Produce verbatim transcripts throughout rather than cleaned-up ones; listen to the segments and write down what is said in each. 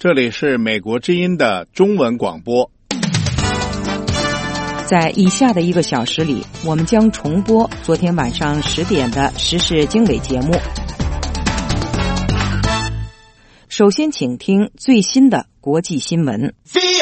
这里是美国之音的中文广播。 在以下的一个小时里，我们将重播昨天晚上十点的时事经纬节目。首先请听最新的国际新闻。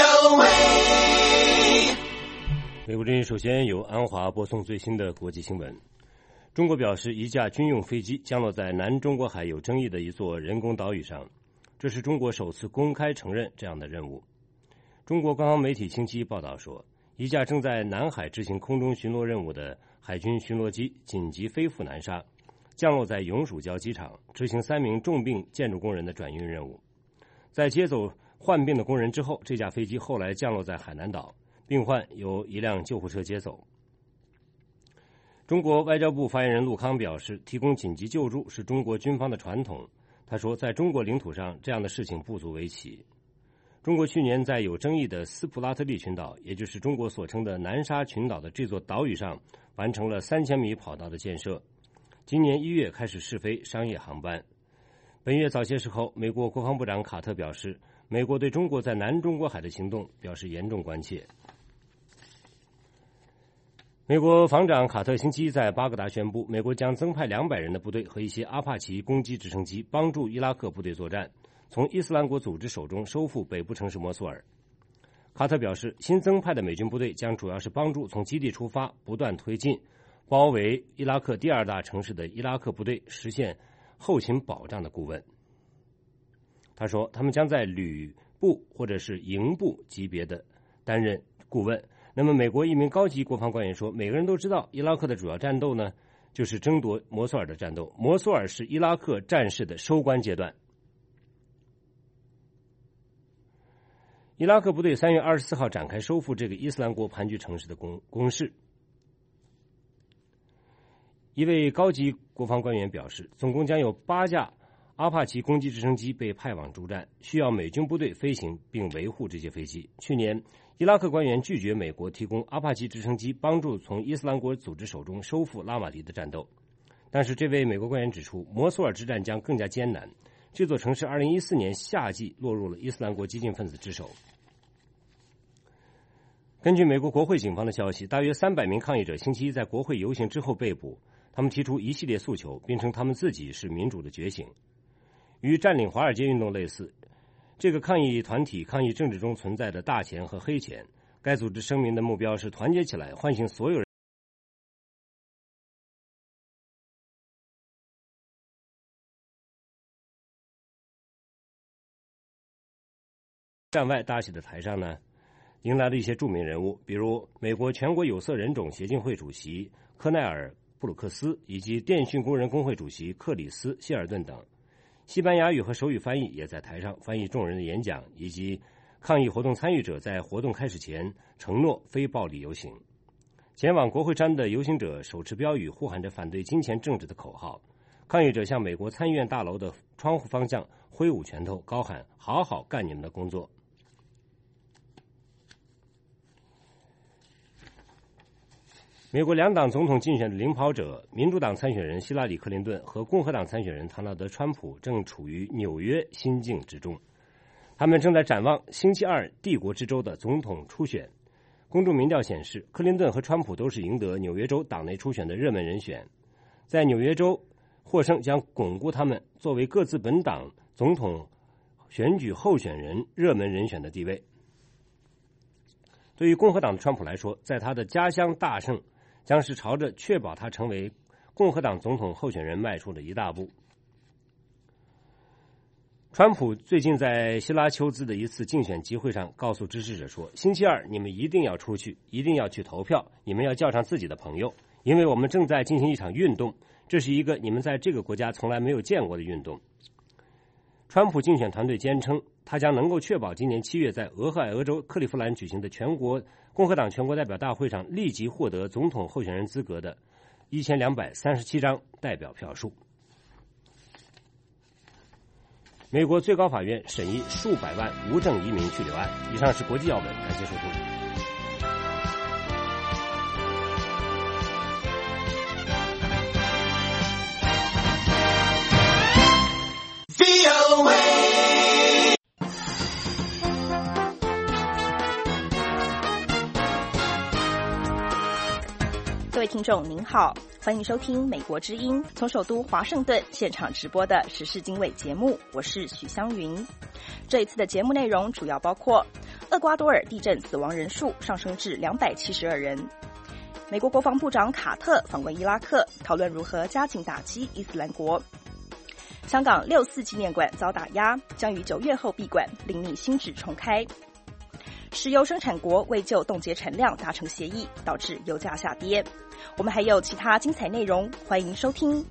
美国之音首先由安华播送最新的国际新闻。中国表示，一架军用飞机降落在南中国海有争议的一座人工岛屿上，这是中国首次公开承认这样的任务。中国官方媒体星期一报道说，一架正在南海执行空中巡逻任务的海军巡逻机紧急飞赴南沙，降落在永暑礁机场，执行三名重病建筑工人的转运任务。在接走患病的工人之后，这架飞机后来降落在海南岛，病患由一辆救护车接走。中国外交部发言人陆康表示，提供紧急救助是中国军方的传统。他说，在中国领土上这样的事情不足为奇。中国去年在有争议的斯普拉特利群岛，也就是中国所称的南沙群岛的这座岛屿上，完成了三千米跑道的建设。今年一月开始试飞商业航班。本月早些时候，美国国防部长卡特表示，美国对中国在南中国海的行动表示严重关切。美国防长卡特星期一在巴格达宣布，美国将增派两百人的部队和一些阿帕奇攻击直升机，帮助伊拉克部队作战，从伊斯兰国组织手中收复北部城市摩苏尔。卡特表示，新增派的美军部队将主要是帮助从基地出发不断推进包围伊拉克第二大城市的伊拉克部队实现后勤保障的顾问。他说，他们将在旅部或者是营部级别的担任顾问。那么美国一名高级国防官员说，每个人都知道伊拉克的主要战斗呢，就是争夺摩苏尔的战斗。摩苏尔是伊拉克战事的收官阶段。伊拉克部队三月二十四号展开收复这个伊斯兰国盘踞城市的攻攻势。一位高级国防官员表示，总共将有八架阿帕奇攻击直升机被派往驻战，需要美军部队飞行并维护这些飞机。去年，伊拉克官员拒绝美国提供阿帕奇直升机，帮助从伊斯兰国组织手中收复拉马迪的战斗。但是这位美国官员指出，摩苏尔之战将更加艰难。这座城市二零一四年夏季落入了伊斯兰国激进分子之手。根据美国国会警方的消息，大约三百名抗议者星期一在国会游行之后被捕，他们提出一系列诉求，并称他们自己是民主的觉醒。与占领华尔街运动类似，这个抗议团体抗议政治中存在的大钱和黑钱。该组织声明的目标是团结起来，唤醒所有人站外大戏的台上呢，迎来了一些著名人物，比如美国全国有色人种协进会主席科奈尔·布鲁克斯以及电讯工人工会主席克里斯·谢尔顿等。西班牙语和手语翻译也在台上翻译众人的演讲，以及抗议活动参与者在活动开始前承诺非暴力游行。前往国会山的游行者手持标语，呼喊着反对金钱政治的口号。抗议者向美国参议院大楼的窗户方向挥舞拳头，高喊“好好干你们的工作”。美国两党总统竞选的领跑者，民主党参选人希拉里·克林顿和共和党参选人唐纳德·川普正处于纽约心境之中。他们正在展望星期二帝国之州的总统初选。公众民调显示，克林顿和川普都是赢得纽约州党内初选的热门人选。在纽约州获胜将巩固他们作为各自本党总统选举候选人热门人选的地位。对于共和党的川普来说，在他的家乡大胜将是朝着确保他成为共和党总统候选人迈出的一大步。川普最近在希拉丘兹的一次竞选集会上告诉支持者说，星期二你们一定要出去，一定要去投票，你们要叫上自己的朋友，因为我们正在进行一场运动，这是一个你们在这个国家从来没有见过的运动。川普竞选团队坚称，他将能够确保今年七月在俄亥俄州克利夫兰举行的全国共和党全国代表大会上立即获得总统候选人资格的一千两百三十七张代表票数。美国最高法院审议数百万无证移民去留案。以上是国际要闻，感谢收听。 位听众您好，欢迎收听美国之音从首都华盛顿现场直播的时事经纬节目，我是许湘云。这一次的节目内容主要包括厄瓜多尔地震死亡人数上升至两百七十二人，美国国防部长卡特访问伊拉克，讨论如何加紧打击伊斯兰国，香港六四纪念馆遭打压，将于九月后闭馆，另觅新址重开。石油生产国为就冻结产量达成协议，导致油价下跌。我们还有其他精彩内容，欢迎收听。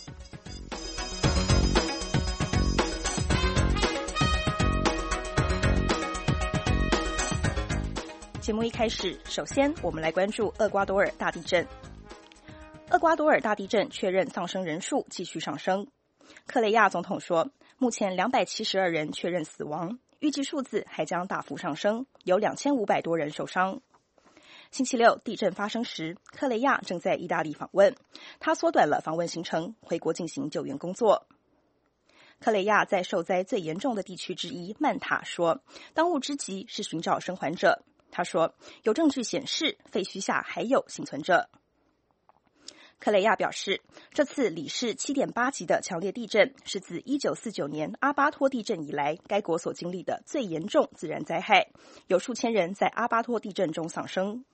节目一开始，首先我们来关注厄瓜多尔大地震。厄瓜多尔大地震确认丧生人数继续上升。克雷亚总统说，目前两百七十二人确认死亡，预计数字还将大幅上升，有两千五百多人受伤。星期六地震发生时，克雷亚正在意大利访问，他缩短了访问行程，回国进行救援工作。克雷亚在受灾最严重的地区之一曼塔说，当务之急是寻找生还者。他说，有证据显示废墟下还有幸存者。克雷亚表示，这次里氏 七点八 级的强烈地震是自一九四九年阿巴托地震以来该国所经历的最严重自然灾害，有数千人在阿巴托地震中丧生。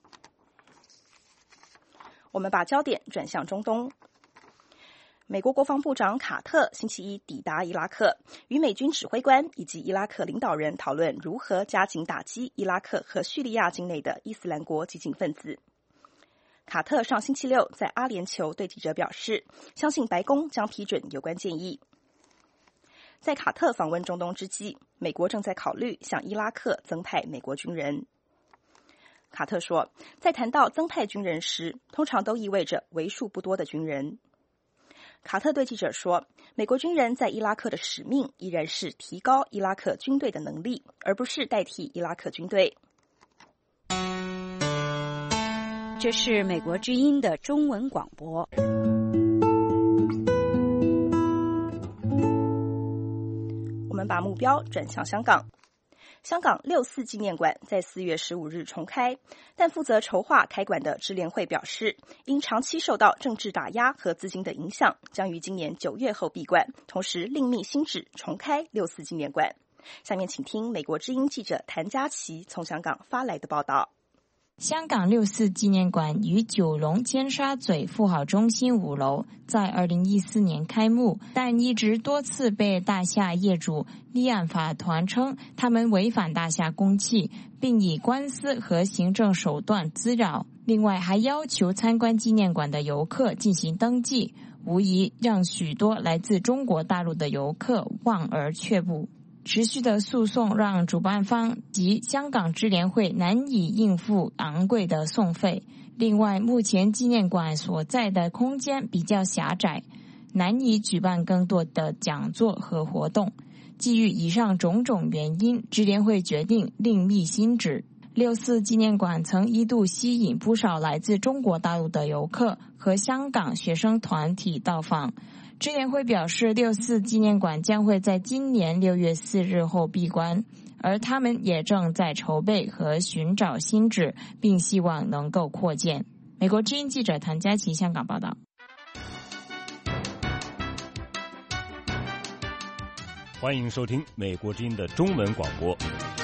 我们把焦点转向中东。美国国防部长卡特星期一抵达伊拉克，与美军指挥官以及伊拉克领导人讨论如何加紧打击伊拉克和叙利亚境内的伊斯兰国激进分子。卡特上星期六在阿联酋对记者表示，相信白宫将批准有关建议。在卡特访问中东之际，美国正在考虑向伊拉克增派美国军人。卡特说，在谈到增派军人时，通常都意味着为数不多的军人。卡特对记者说，美国军人在伊拉克的使命依然是提高伊拉克军队的能力，而不是代替伊拉克军队。 这是美国之音的中文广播。 我们把目标转向香港。香港六四纪念馆在四月十五日重开，但负责筹划开馆的支联会表示，因长期受到政治打压和资金的影响，将于今年九月后闭馆，同时另觅新址重开六四纪念馆。下面请听美国之音记者谭嘉琪从香港发来的报道。 香港六四纪念馆于九龙尖沙咀富豪中心五楼在二零一四年开幕，但一直多次被大厦业主立案法团称他们违反大厦公契，并以官司和行政手段滋扰。另外还要求参观纪念馆的游客进行登记，无疑让许多来自中国大陆的游客望而却步。持续的诉讼让主办方及香港支联会难以应付昂贵的送费。另外，目前纪念馆所在的空间比较狭窄，难以举办更多的讲座和活动。基于以上种种原因，支联会决定另觅新址。六四纪念馆曾一度吸引不少来自中国大陆的游客和香港学生团体到访。支联会表示，六四纪念馆将会在今年六月四日后闭关，而他们也正在筹备和寻找新址，并希望能够扩建。美国之音记者谭嘉琪香港报道。 欢迎收听美国之音的中文广播。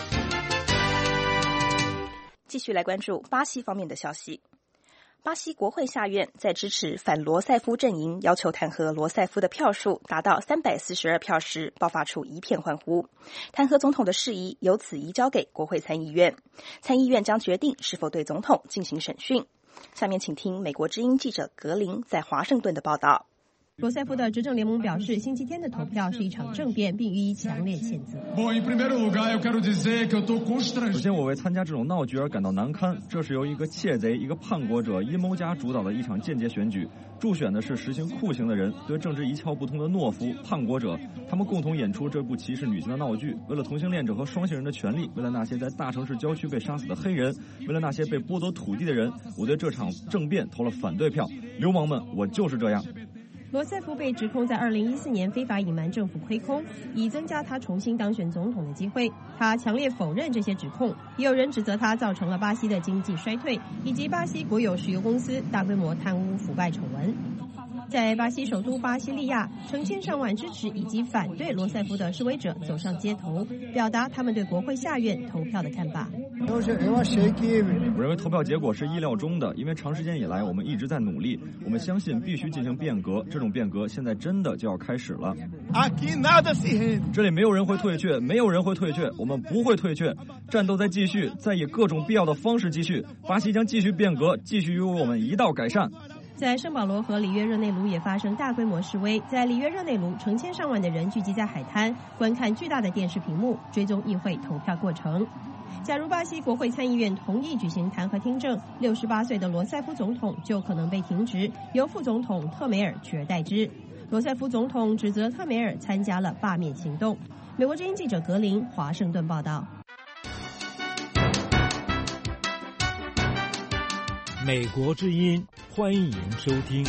继续来关注巴西方面的消息。巴西国会下院在支持反罗塞夫阵营要求弹劾罗塞夫的票数达到三百四十二票时，爆发出一片欢呼。弹劾总统的事宜由此移交给国会参议院，参议院将决定是否对总统进行审讯。下面请听美国之音记者格林在华盛顿的报道。 罗塞夫的执政联盟表示，星期天的投票是一场政变，并予以强烈谴责。 首先，我为参加这种闹剧而感到难堪。这是由一个窃贼、一个叛国者、阴谋家主导的一场间接选举，助选的是实行酷刑的人，对政治一窍不通的懦夫、叛国者。他们共同演出这部歧视女性的闹剧，为了同性恋者和双性人的权利，为了那些在大城市郊区被杀死的黑人，为了那些被剥夺土地的人，我对这场政变投了反对票。流氓们，我就是这样。 罗塞夫被指控在二零一四年非法隐瞒政府亏空，以增加他重新当选总统的机会。他强烈否认这些指控，也有人指责他造成了巴西的经济衰退，以及巴西国有石油公司大规模贪污腐败丑闻。在巴西首都巴西利亚，成千上万支持以及反对罗塞夫的示威者走上街头，表达他们对国会下院投票的看法。 我认为投票结果是意料中的，因为长时间以来我们一直在努力，我们相信必须进行变革，这种变革现在真的就要开始了。这里没有人会退却，没有人会退却，我们不会退却，战斗在继续，在以各种必要的方式继续，巴西将继续变革，继续与我们一道改善。 在圣保罗和里约热内卢也发生大规模示威，在里约热内卢，成千上万的人聚集在海滩，观看巨大的电视屏幕，追踪议会投票过程。假如巴西国会参议院同意举行弹劾听证，六十八岁的罗塞夫总统就可能被停职，由副总统特梅尔取而代之。罗塞夫总统指责特梅尔参加了罢免行动。美国之音记者格林华盛顿报道。 美国之音，欢迎收听。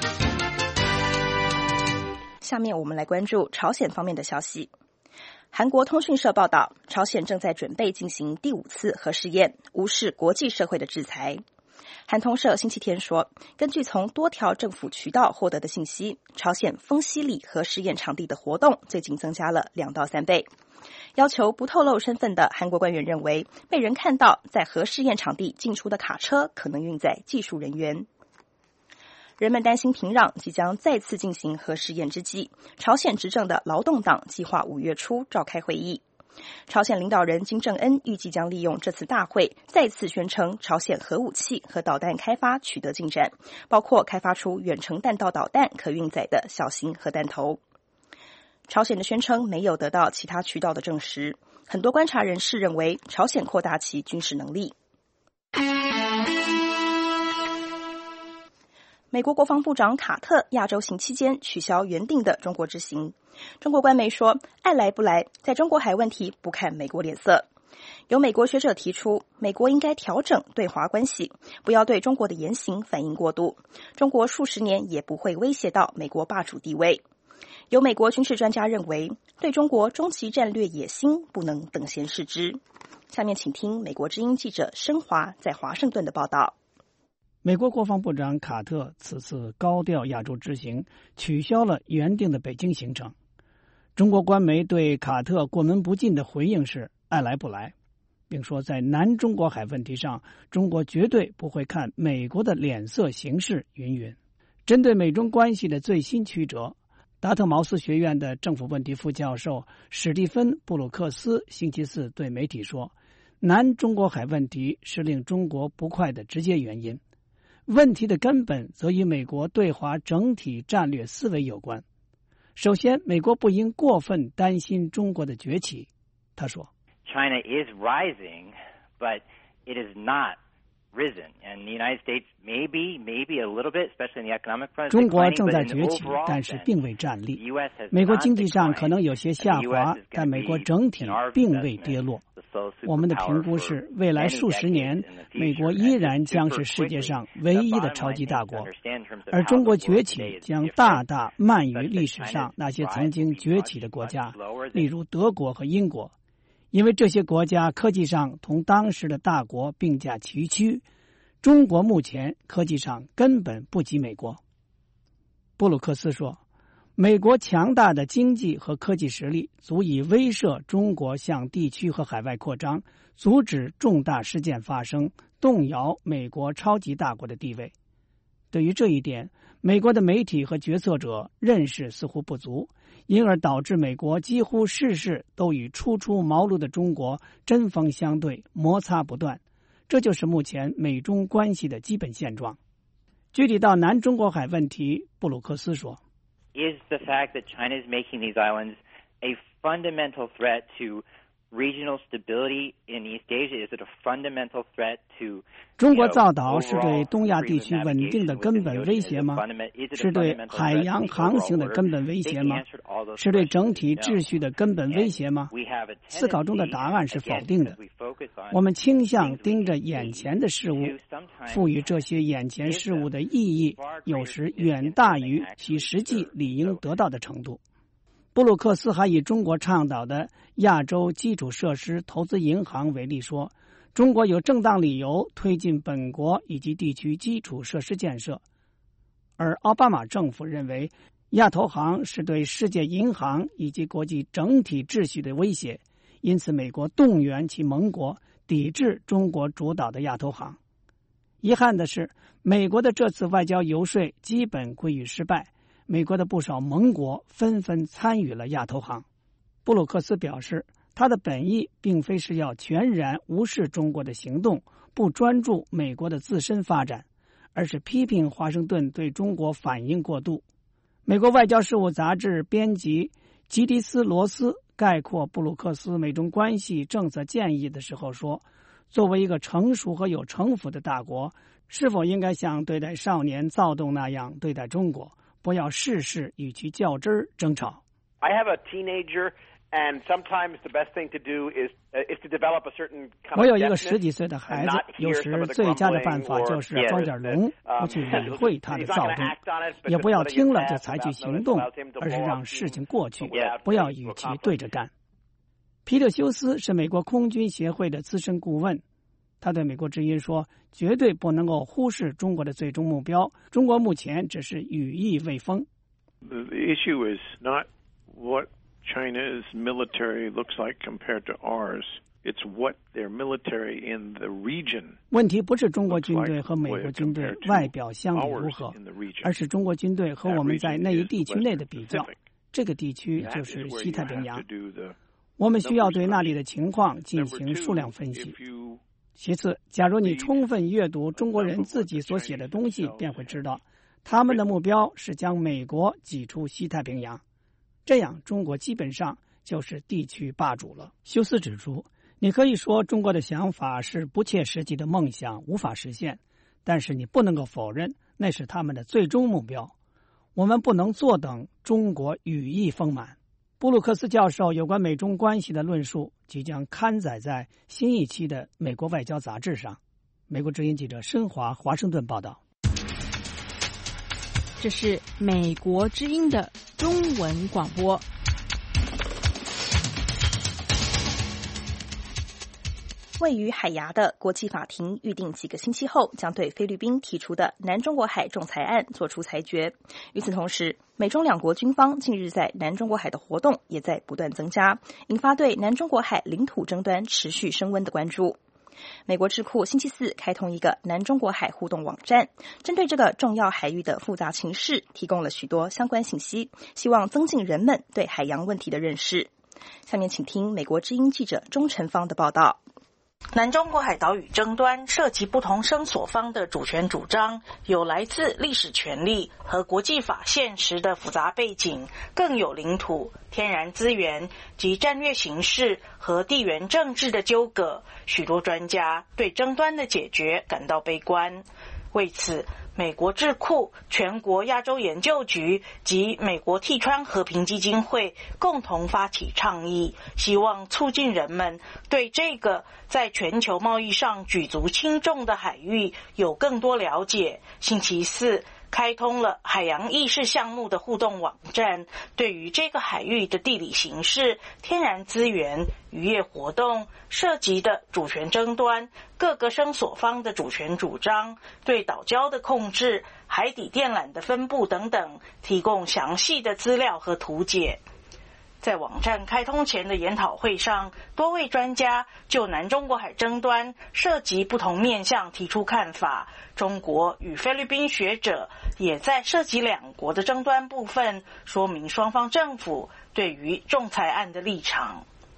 下面我们来关注朝鲜方面的消息。韩国通讯社报道，朝鲜正在准备进行第五次核试验，无视国际社会的制裁。韩通社星期天说，根据从多条政府渠道获得的信息，朝鲜丰溪里核试验场地的活动最近增加了两到三倍。要求不透露身份的韩国官员认为，被人看到在核试验场地进出的卡车可能运载技术人员。人们担心平壤即将再次进行核试验之际，朝鲜执政的劳动党计划五月初召开会议。朝鲜领导人金正恩预计将利用这次大会再次宣称朝鲜核武器和导弹开发取得进展，包括开发出远程弹道导弹可运载的小型核弹头。朝鲜的宣称没有得到其他渠道的证实，很多观察人士认为朝鲜扩大其军事能力。美国国防部长卡特亚洲行期间取消原定的中国之行。中国官媒说，爱来不来，在中国海问题不看美国脸色。有美国学者提出，美国应该调整对华关系，不要对中国的言行反应过度。中国数十年也不会威胁到美国霸主地位。有美国军事专家认为，对中国终极战略野心不能等闲视之。下面请听美国之音记者申华在华盛顿的报道。 美国国防部长卡特此次高调亚洲之行取消了原定的北京行程。中国官媒对卡特过门不进的回应是爱来不来，并说在南中国海问题上，中国绝对不会看美国的脸色行事云云。针对美中关系的最新曲折，达特茅斯学院的政府问题副教授史蒂芬·布鲁克斯星期四对媒体说，南中国海问题是令中国不快的直接原因，问题的根本则与美国对华整体战略思维有关。首先，美国不应过分担心中国的崛起。他说 China is rising, but it is not risen. And the United States maybe, maybe a little bit, especially in the economic front. 中国正在崛起，但是并未站立。美国经济上可能有些下滑，但美国整体并未跌落。我们的评估是，未来数十年，美国依然将是世界上唯一的超级大国，而中国崛起将大大慢于历史上那些曾经崛起的国家，例如德国和英国，因为这些国家科技上同当时的大国并驾齐驱，中国目前科技上根本不及美国。布鲁克斯说，美国强大的经济和科技实力足以威慑中国向地区和海外扩张，阻止重大事件发生，动摇美国超级大国的地位。对于这一点，美国的媒体和决策者认识似乎不足，因而导致美国几乎事事都与初出茅庐的中国针锋相对，摩擦不断。这就是目前美中关系的基本现状。具体到南中国海问题，布鲁克斯说， is the fact that China is making these islands a fundamental threat to regional stability in East Asia? Is it a fundamental threat to 中国造岛是对东亚地区稳定的根本威胁吗？是对海洋航行的根本威胁吗？是对整体秩序的根本威胁吗？思考中的答案是否定的。我们倾向盯着眼前的事物，赋予这些眼前事物的意义，有时远大于其实际理应得到的程度。布鲁克斯还以中国倡导的亚洲基础设施投资银行为例说，中国有正当理由推进本国以及地区基础设施建设，而奥巴马政府认为亚投行是对世界银行以及国际整体秩序的威胁，因此美国动员其盟国抵制中国主导的亚投行。遗憾的是，美国的这次外交游说基本归于失败，美国的不少盟国纷纷参与了亚投行。布鲁克斯表示，他的本意并非是要全然无视中国的行动，不专注美国的自身发展，而是批评华盛顿对中国反应过度。美国外交事务杂志编辑吉迪斯·罗斯概括布鲁克斯美中关系政策建议的时候说，作为一个成熟和有城府的大国，是否应该像对待少年躁动那样对待中国，不要事事与其较真儿争吵。 I have a teenager.And sometimes the best thing to do is, uh, is to develop a certain kind of 我有一个十几岁的孩子，有时最佳的办法就是装点聋，不去理会他的躁动，也不要听了就采取行动，而是让事情过去，不要与其对着干。皮特休斯是美国空军协会的资深顾问，他对美国之音说，绝对不能够忽视中国的最终目标，中国目前只是羽翼未丰。 The issue is not what China's military looks like compared to ours. It's what their military in the region. 问题不是中国军队和美国军队外表相比如何，而是中国军队和我们在那一地区内的比较。这个地区就是西太平洋。我们需要对那里的情况进行数量分析。其次，假如你充分阅读中国人自己所写的东西，便会知道，他们的目标是将美国挤出西太平洋。这样，中国基本上就是地区霸主了。休斯指出，你可以说中国的想法是不切实际的梦想，无法实现，但是你不能够否认那是他们的最终目标。我们不能坐等中国羽翼丰满。布鲁克斯教授有关美中关系的论述即将刊载在新一期的《美国外交》杂志上。美国之音记者申华华盛顿报道。 这是美国之音的中文广播。 位于海牙的国际法庭预定几个星期后将对菲律宾提出的南中国海仲裁案作出裁决。与此同时，美中两国军方近日在南中国海的活动也在不断增加，引发对南中国海领土争端持续升温的关注。美国智库星期四开通一个南中国海互动网站，针对这个重要海域的复杂情势提供了许多相关信息，希望增进人们对海洋问题的认识。下面请听美国之音记者钟晨芳的报道。 南中国海岛屿争端涉及不同声索方的主权主张，有来自历史权利和国际法现实的复杂背景，更有领土、天然资源及战略形势和地缘政治的纠葛。许多专家对争端的解决感到悲观。为此，美国智库全国亚洲研究局及美国替川和平基金会共同发起倡议，希望促进人们对这个在全球贸易上举足轻重的海域有更多了解。星期四开通了海洋意识项目的互动网站，对于这个海域的地理形势、天然资源、渔业活动涉及的主权争端、各个声索方的主权主张、对岛礁的控制、海底电缆的分布等等，提供详细的资料和图解。在网站开通前的研讨会上，多位专家就南中国海争端涉及不同面向提出看法。中国与菲律宾学者也在涉及两国的争端部分说明双方政府对于仲裁案的立场。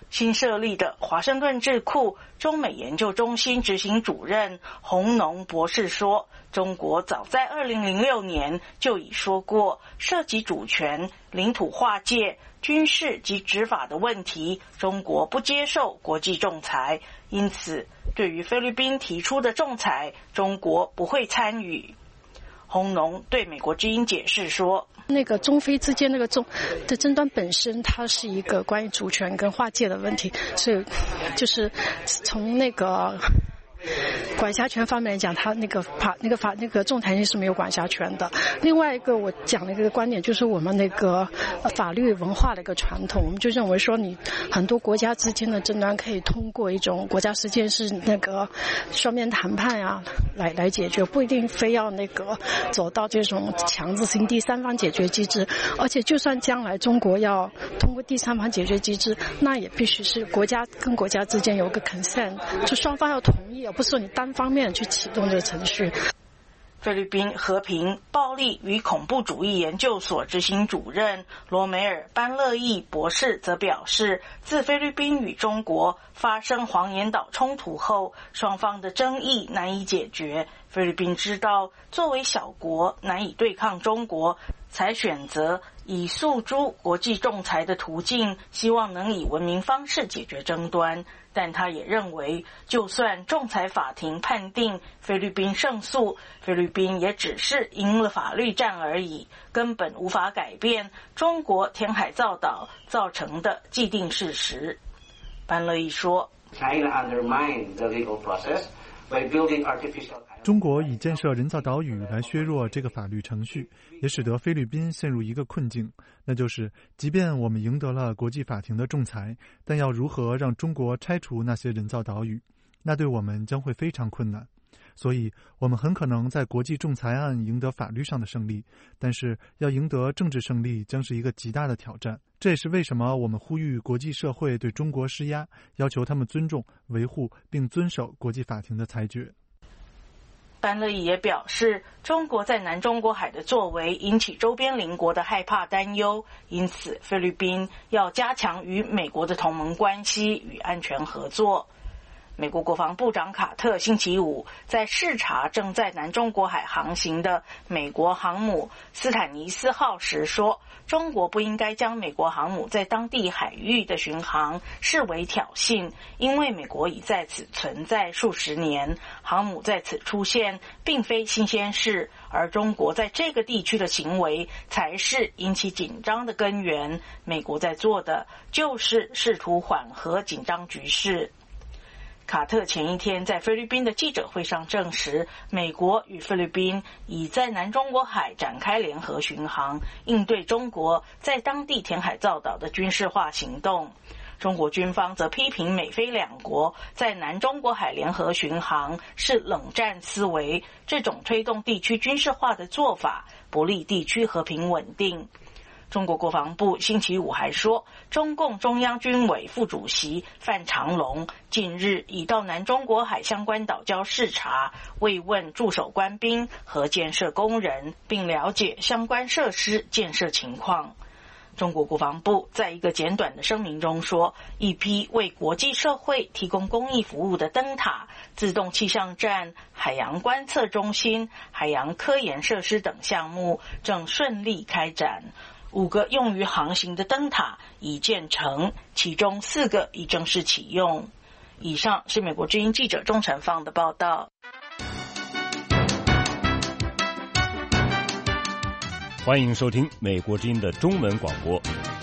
新设立的华盛顿智库中美研究中心执行主任洪农博士说，中国早在二零零六年就已说过，涉及主权、领土划界、军事及执法的问题，中国不接受国际仲裁，因此对于菲律宾提出的仲裁，中国不会参与。洪农对美国之音解释说， 那个中非之间那个中的争端本身，它是一个关于主权跟划界的问题，所以就是从那个管辖权方面来讲，他那个法那个法那个仲裁是没有管辖权的。另外一个我讲的一个观点就是我们那个法律文化的一个传统，我们就认为说你很多国家之间的争端可以通过一种国家之间是那个双边谈判啊来来解决，不一定非要那个走到这种强制性第三方解决机制。而且就算将来中国要通过第三方解决机制，那也必须是国家跟国家之间有个 consent， 就双方要同意，而不是说你单方面去启动这个程序。 菲律宾和平、暴力与恐怖主义研究所执行主任罗梅尔·班乐义博士则表示，自菲律宾与中国发生黄岩岛冲突后，双方的争议难以解决。菲律宾知道作为小国难以对抗中国，才选择以诉诸国际仲裁的途径，希望能以文明方式解决争端。但他也认为，就算仲裁法庭判定菲律宾胜诉，菲律宾也只是赢了法律战而已，根本无法改变中国填海造岛造成的既定事实。班乐义说， China undermined the legal process by building artificial 中国以建设人造岛屿来削弱这个法律程序，也使得菲律宾陷入一个困境，那就是即便我们赢得了国际法庭的仲裁，但要如何让中国拆除那些人造岛屿，那对我们将会非常困难。所以我们很可能在国际仲裁案赢得法律上的胜利，但是要赢得政治胜利将是一个极大的挑战。这也是为什么我们呼吁国际社会对中国施压，要求他们尊重、维护并遵守国际法庭的裁决。 班乐义也表示，中国在南中国海的作为引起周边邻国的害怕担忧，因此菲律宾要加强与美国的同盟关系与安全合作。美国国防部长卡特星期五在视察正在南中国海航行的美国航母斯坦尼斯号时说，中国不应该将美国航母在当地海域的巡航视为挑衅，因为美国已在此存在数十年，航母在此出现并非新鲜事，而中国在这个地区的行为才是引起紧张的根源。美国在做的就是试图缓和紧张局势。卡特前一天在菲律宾的记者会上证实，美国与菲律宾已在南中国海展开联合巡航，应对中国在当地填海造岛的军事化行动。中国军方则批评美菲两国在南中国海联合巡航是冷战思维，这种推动地区军事化的做法不利地区和平稳定。中国国防部星期五还说，中共中央军委副主席范长龙近日已到南中国海相关岛礁视察，慰问驻守官兵和建设工人，并了解相关设施建设情况。中国国防部在一个简短的声明中说，一批为国际社会提供公益服务的灯塔、自动气象站、海洋观测中心、海洋科研设施等项目正顺利开展。五个用于航行的灯塔已建成，其中四个已正式启用。以上是美国之音记者钟成放的报道。 欢迎收听美国之音的中文广播。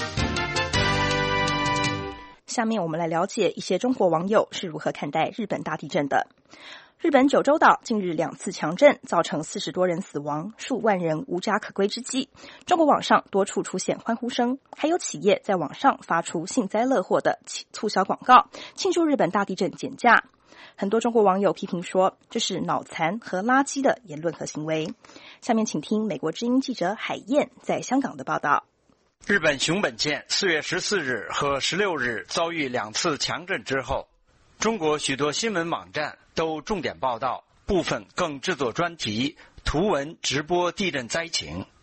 下面我们来了解一些中国网友是如何看待日本大地震的。日本九州岛近日两次强震，造成四十多人死亡，数万人无家可归之际，中国网上多处出现欢呼声，还有企业在网上发出幸灾乐祸的促销广告，庆祝日本大地震减价。很多中国网友批评说，这是脑残和垃圾的言论和行为。下面请听美国之音记者海燕在香港的报道。 日本熊本县四月十四日和十六日遭遇两次强震之后，中国许多新闻网站都重点报道，部分更制作专题、图文直播地震灾情。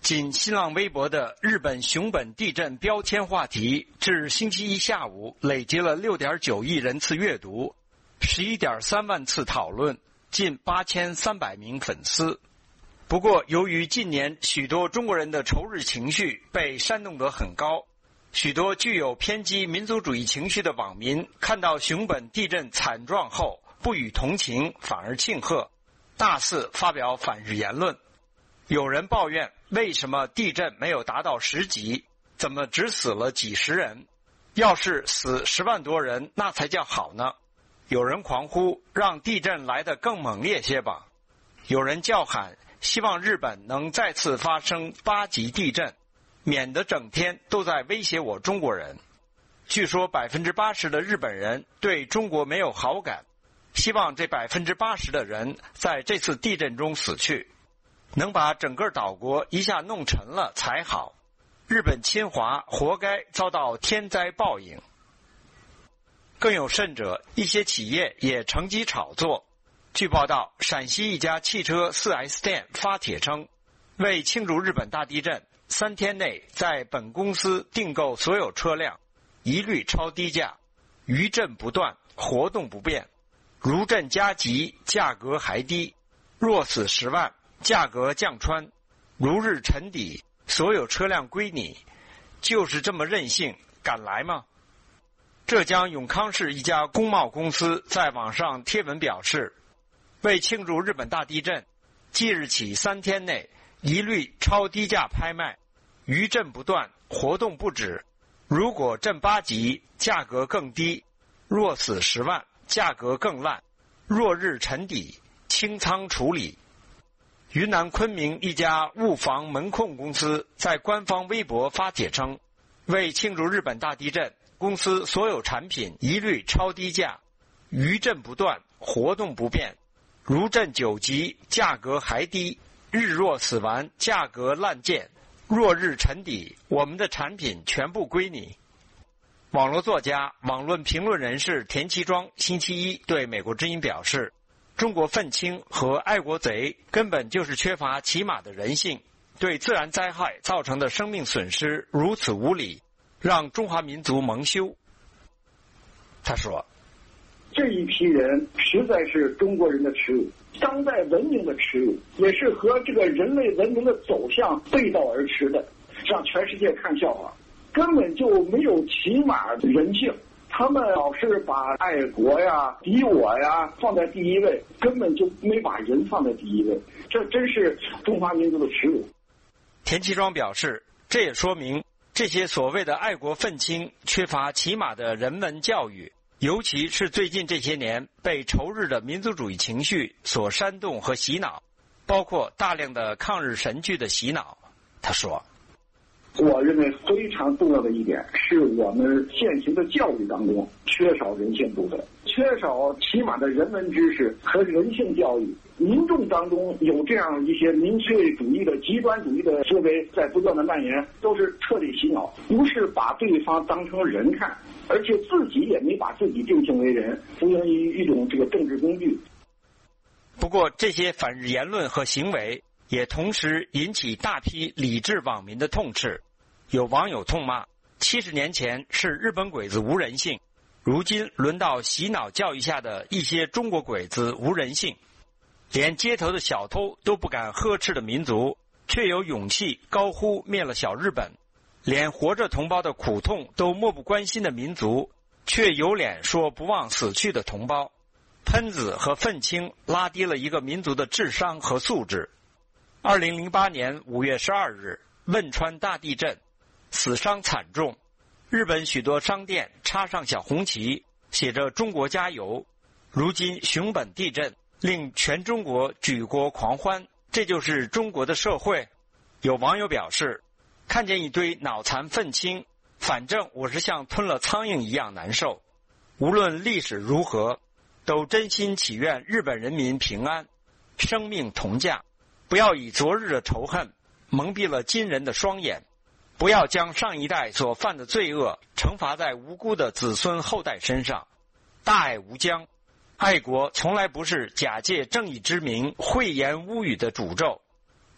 仅新浪微博的日本熊本地震标签话题，至星期一下午累积了 六点九亿人次阅读， 十一点三万次讨论，近八千三百名粉丝。不过，由于近年许多中国人的仇日情绪被煽动得很高，许多具有偏激民族主义情绪的网民看到熊本地震惨状后，不予同情，反而庆贺，大肆发表反日言论。有人抱怨，为什么地震没有达到十级，怎么只死了几十人？要是死十万多人，那才叫好呢。有人狂呼，让地震来得更猛烈些吧。有人叫喊，希望日本能再次发生八级地震，免得整天都在威胁我中国人。据说 百分之八十 的日本人对中国没有好感，希望这 百分之八十 的人在这次地震中死去，能把整个岛国一下弄沉了才好。日本侵华活该遭到天灾报应。更有甚者，一些企业也乘机炒作。据报道，陕西一家汽车 四 S 店发帖称，为庆祝日本大地震，三天内在本公司订购所有车辆，一律超低价，余震不断，活动不变。如震加急，价格还低；若死十万，价格降穿；如日沉底，所有车辆归你。就是这么任性，敢来吗？浙江永康市一家工贸公司在网上贴文表示，为庆祝日本大地震，即日起三天内一律超低价拍卖，余震不断，活动不止。如果震八级，价格更低；若死十万，价格更烂；若日沉底，清仓处理。云南昆明一家物防门控公司在官方微博发帖称，为庆祝日本大地震，公司所有产品一律超低价，余震不断，活动不变。如震九级，价格还低；日若死完，价格烂贱；若日沉底，我们的产品全部归你。网络作家、网论评论人士田其庄星期一对美国之音表示，中国愤青和爱国贼根本就是缺乏起码的人性，对自然灾害造成的生命损失如此无理，让中华民族蒙羞。他说， 这一批人实在是中国人的耻辱，当代文明的耻辱，也是和这个人类文明的走向背道而驰的，让全世界看笑话，根本就没有起码人性。他们老是把爱国呀、敌我呀放在第一位，根本就没把人放在第一位，这真是中华民族的耻辱。 田其庄表示，这也说明这些所谓的爱国愤青缺乏起码的人文教育，尤其是最近这些年被仇日的民族主义情绪所煽动和洗脑，包括大量的抗日神剧的洗脑。他说， 我认为非常重要的一点是我们现行的教育当中缺少人性部分，缺少起码的人文知识和人性教育。民众当中有这样一些民粹主义的极端主义的思维在不断的蔓延，都是彻底洗脑，不是把对方当成人看，而且自己也没把自己定性为人，服用于一种这个政治工具。 不过这些反日言论和行为也同时引起大批理智网民的痛斥。有网友痛骂，七十年前是日本鬼子无人性，如今轮到洗脑教育下的一些中国鬼子无人性。连街头的小偷都不敢呵斥的民族，却有勇气高呼灭了小日本；连活着同胞的苦痛都漠不关心的民族，却有脸说不忘死去的同胞。喷子和愤青拉低了一个民族的智商和素质。二零零八年五月十二日，汶川大地震，死伤惨重，日本许多商店插上小红旗，写着中国加油。如今熊本地震令全中国举国狂欢，这就是中国的社会。有网友表示，看见一堆脑残愤青，反正我是像吞了苍蝇一样难受。无论历史如何，都真心祈愿日本人民平安，生命同价。不要以昨日的仇恨蒙蔽了今人的双眼，不要将上一代所犯的罪恶惩罚在无辜的子孙后代身上。大爱无疆，爱国从来不是假借正义之名讳言污语的诅咒，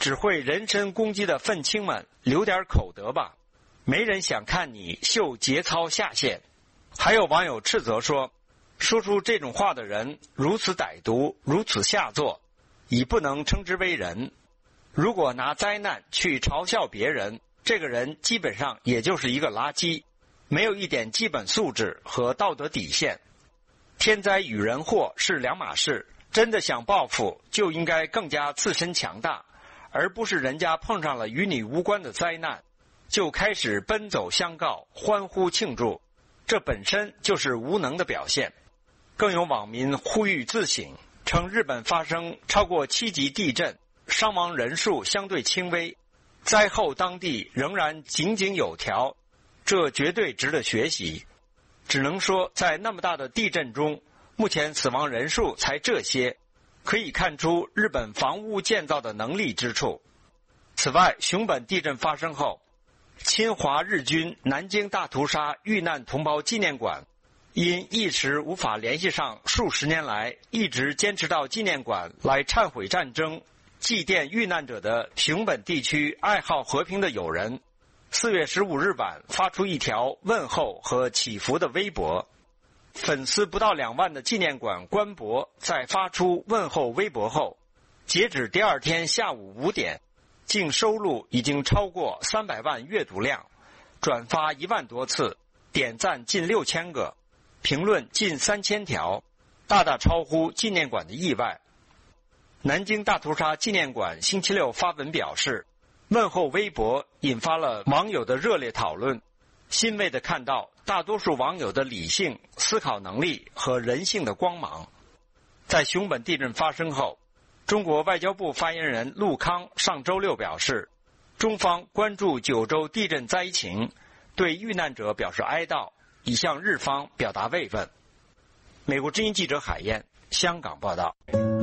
只会人身攻击的愤青们留点口德吧，没人想看你秀节操下限。还有网友斥责说，说出这种话的人如此歹毒，如此下作，已不能称之为人。如果拿灾难去嘲笑别人，这个人基本上也就是一个垃圾，没有一点基本素质和道德底线。天灾与人祸是两码事，真的想报复就应该更加自身强大，而不是人家碰上了与你无关的灾难就开始奔走相告，欢呼庆祝，这本身就是无能的表现。更有网民呼吁自省，称日本发生超过七级地震，伤亡人数相对轻微，灾后当地仍然井井有条，这绝对值得学习。只能说在那么大的地震中，目前死亡人数才这些，可以看出日本房屋建造的能力之处。此外，熊本地震发生后，侵华日军南京大屠杀遇难同胞纪念馆因一时无法联系上数十年来一直坚持到纪念馆来忏悔战争、祭奠遇难者的熊本地区爱好和平的友人，四月十五日晚发出一条问候和祈福的微博。粉丝不到两万的纪念馆官博在发出问候微博后，截止第二天下午五点，净收录已经超过三百万阅读量，转发一万多次，点赞近六千个，评论近三千条，大大超乎纪念馆的意外。南京大屠杀纪念馆星期六发文表示，问候微博引发了网友的热烈讨论，欣慰地看到大多数网友的理性、思考能力和人性的光芒。在熊本地震发生后，中国外交部发言人陆康上周六表示，中方关注九州地震灾情，对遇难者表示哀悼，已向日方表达慰问。美国之音记者海燕，香港报道。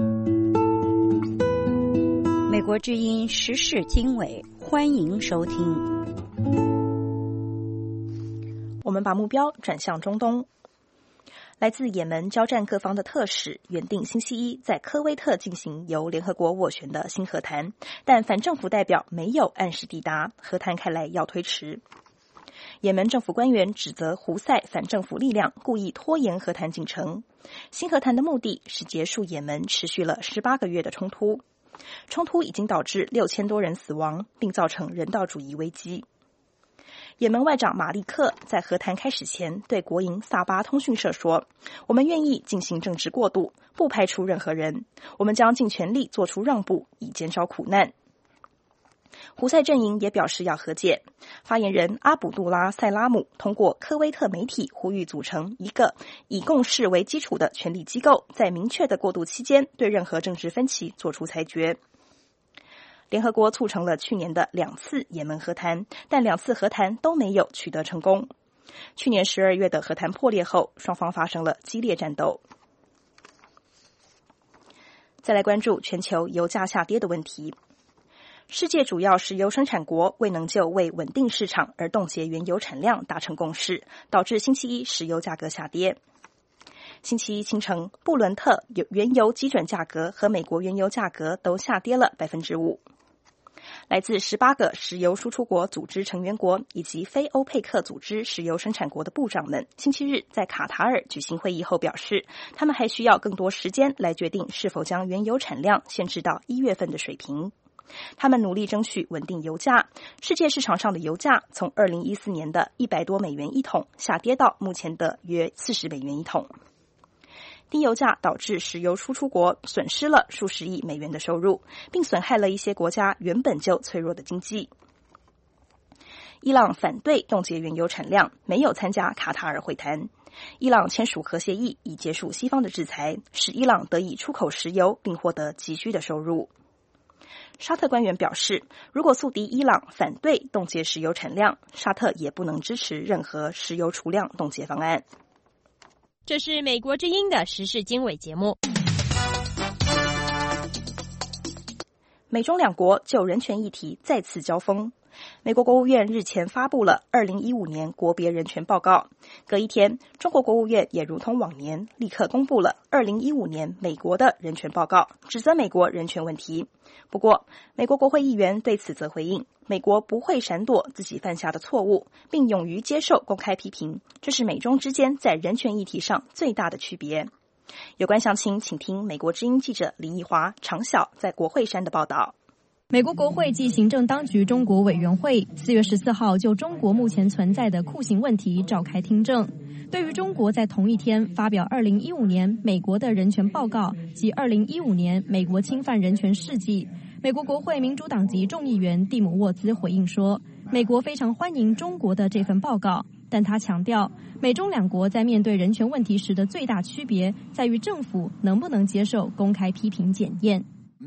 美国之音时事经纬，欢迎收听。 我们把目标转向中东。来自也门交战各方的特使原定星期一在科威特进行由联合国斡旋的新和谈，但反政府代表没有按时抵达，和谈看来要推迟。也门政府官员指责胡塞反政府力量故意拖延和谈进程。新和谈的目的是结束也门持续了十八个月的冲突，冲突已经导致六千多人死亡，并造成人道主义危机。也门外长马利克在和谈开始前对国营萨巴通讯社说，我们愿意进行政治过渡，不排除任何人，我们将尽全力做出让步，以减少苦难。胡塞阵营也表示要和解。发言人阿卜杜拉·塞拉姆通过科威特媒体呼吁组成一个以共识为基础的权力机构，在明确的过渡期间对任何政治分歧做出裁决。联合国促成了去年的两次也门和谈，但两次和谈都没有取得成功。去年十二月的和谈破裂后，双方发生了激烈战斗。再来关注全球油价下跌的问题。世界主要石油生产国未能就为稳定市场而冻结原油产量达成共识，导致星期一石油价格下跌。星期一清晨，布伦特原油基准价格和美国原油价格都下跌了 百分之五。来自十八个石油输出国组织成员国以及非欧佩克组织石油生产国的部长们星期日在卡塔尔举行会议后表示，他们还需要更多时间来决定是否将原油产量限制到一月份的水平。他们努力争取稳定油价。世界市场上的油价从二零一四年的一百多美元一桶下跌到目前的约四十美元一桶。低油价导致石油输出国损失了数十亿美元的收入，并损害了一些国家原本就脆弱的经济。伊朗反对冻结原油产量，没有参加卡塔尔会谈。伊朗签署核协议以结束西方的制裁，使伊朗得以出口石油并获得急需的收入。沙特官员表示，如果宿敌伊朗反对冻结石油产量，沙特也不能支持任何石油储量冻结方案。 这是美国之音的时事经纬节目。 美中两国就人权议题再次交锋。 美国国务院日前发布了二零一五年国别人权报告，隔一天，中国国务院也如同往年，立刻公布了二零一五年美国的人权报告，指责美国人权问题。不过，美国国会议员对此则回应，美国不会闪躲自己犯下的错误，并勇于接受公开批评，这是美中之间在人权议题上最大的区别。有关详情，请听美国之音记者林奕华、常晓在国会山的报道。 美国国会暨行政当局中国委员会四月十四号就中国目前存在的酷刑问题召开听证。对于中国在同一天发表二零一五年美国的人权报告及二零一五年美国侵犯人权事迹，美国国会民主党籍众议员蒂姆沃兹回应说，美国非常欢迎中国的这份报告，但他强调，美中两国在面对人权问题时的最大区别在于政府能不能接受公开批评检验。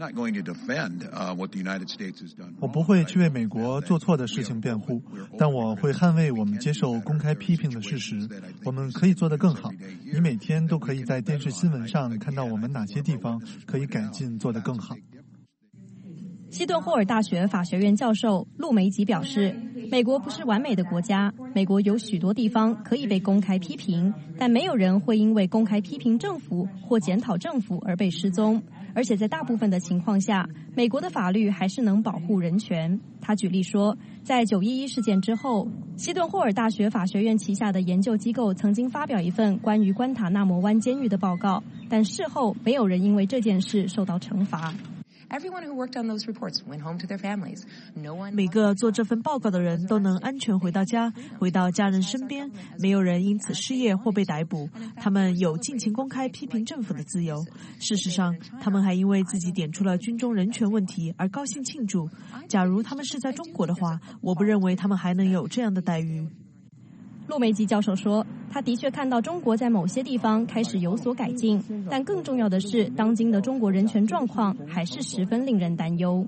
我不会去为美国做错的事情辩护，但我会捍卫我们接受公开批评的事实。我们可以做得更好，你每天都可以在电视新闻上看到我们哪些地方可以改进做得更好。 西顿霍尔大学法学院教授陆梅吉表示，美国不是完美的国家，美国有许多地方可以被公开批评，但没有人会因为公开批评政府或检讨政府而被失踪。而且在大部分的情况下，美国的法律还是能保护人权。他举例说，在九一一事件之后，西顿霍尔大学法学院旗下的研究机构曾经发表一份关于关塔纳摩湾监狱的报告，但事后没有人因为这件事受到惩罚。 每个做这份报告的人都能安全回到家，回到家人身边，没有人因此失业或被逮捕。他们有尽情公开批评政府的自由。事实上，他们还因为自己点出了军中人权问题而高兴庆祝。假如他们是在中国的话，我不认为他们还能有这样的待遇。 陆梅吉教授说，他的确看到中国在某些地方开始有所改进，但更重要的是，当今的中国人权状况还是十分令人担忧。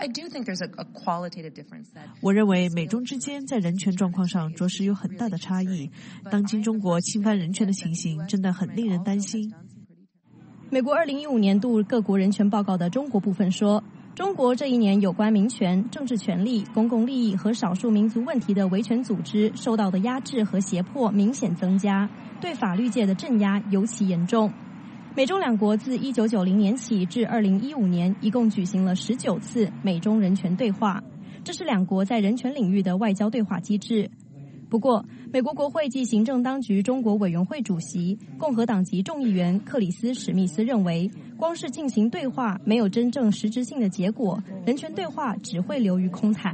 我认为美中之间在人权状况上着实有很大的差异。当今中国侵犯人权的情形真的很令人担心。 美国二零一五年度各国人权报告的中国部分说，中国这一年有关民权、政治权利、公共利益和少数民族问题的维权组织受到的压制和胁迫明显增加，对法律界的镇压尤其严重。美中两国自一九九零年起至二零一五年一共举行了十九次美中人权对话，这是两国在人权领域的外交对话机制。不过，美国国会暨行政当局中国委员会主席、共和党籍众议员克里斯·史密斯认为，光是进行对话没有真正实质性的结果，人权对话只会流于空谈。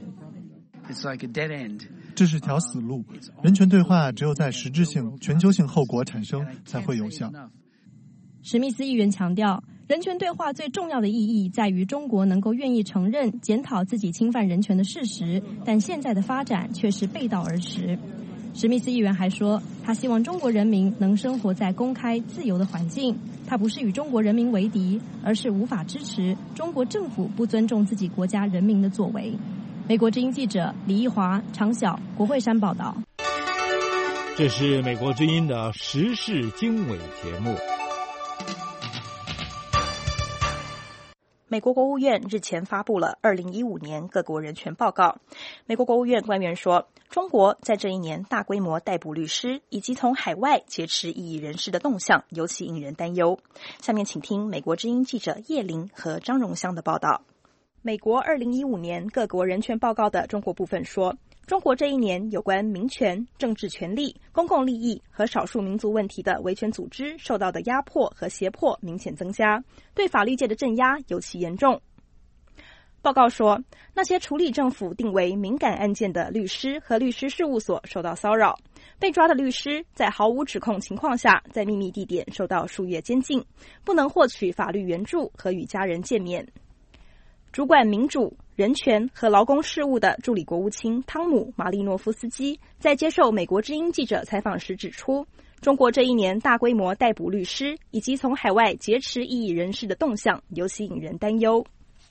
这是条死路，人权对话只有在实质性、全球性后果产生才会有效。 史密斯议员强调，人权对话最重要的意义在于中国能够愿意承认、检讨自己侵犯人权的事实，但现在的发展却是背道而驰。史密斯议员还说，他希望中国人民能生活在公开、自由的环境。他不是与中国人民为敌，而是无法支持中国政府不尊重自己国家人民的作为。美国之音记者李奕华、常晓，国会山报道。 这是美国之音的时事经纬节目。 美国国务院日前发布了二零一五年各国人权报告。美国国务院官员说，中国在这一年大规模逮捕律师以及从海外劫持异议人士的动向尤其引人担忧。下面请听美国之音记者叶玲和张荣香的报道。美国二零一五年各国人权报告的中国部分说，中国这一年有关民权、政治权利、公共利益和少数民族问题的维权组织受到的压迫和胁迫明显增加，对法律界的镇压尤其严重。报告说，那些处理政府定为敏感案件的律师和律师事务所受到骚扰，被抓的律师在毫无指控情况下在秘密地点受到数月监禁，不能获取法律援助和与家人见面。主管民主、人权和劳工事务的助理国务卿汤姆·马利诺夫斯基在接受美国之音记者采访时指出，中国这一年大规模逮捕律师以及从海外劫持异议人士的动向尤其引人担忧。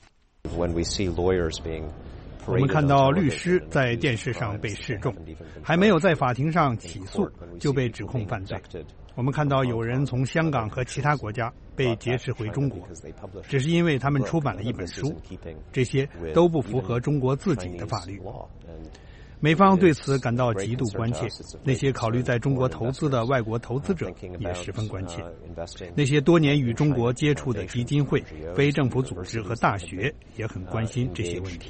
我们看到律师在电视上被示众，还没有在法庭上起诉就被指控犯罪。 我们看到有人从香港和其他国家被劫持回中国，只是因为他们出版了一本书，这些都不符合中国自己的法律。美方对此感到极度关切，那些考虑在中国投资的外国投资者也十分关切，那些多年与中国接触的基金会、非政府组织和大学也很关心这些问题。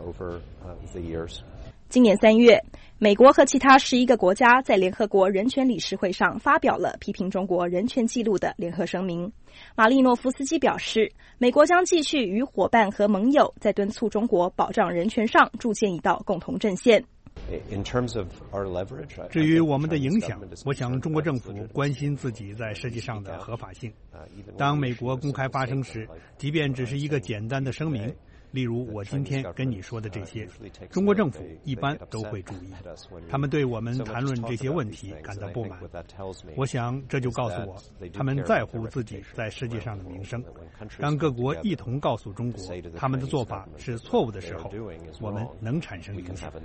今年三月，美国和其他十一个国家在联合国人权理事会上发表了批评中国人权记录的联合声明。马利诺夫斯基表示，美国将继续与伙伴和盟友在敦促中国保障人权上筑建一道共同阵线。 至于我们的影响，我想中国政府关心自己在世界上的合法性。当美国公开发声时，即便只是一个简单的声明，例如我今天跟你说的这些，中国政府一般都会注意，他们对我们谈论这些问题感到不满。我想这就告诉我，他们在乎自己在世界上的名声。当各国一同告诉中国他们的做法是错误的时候，我们能产生影响。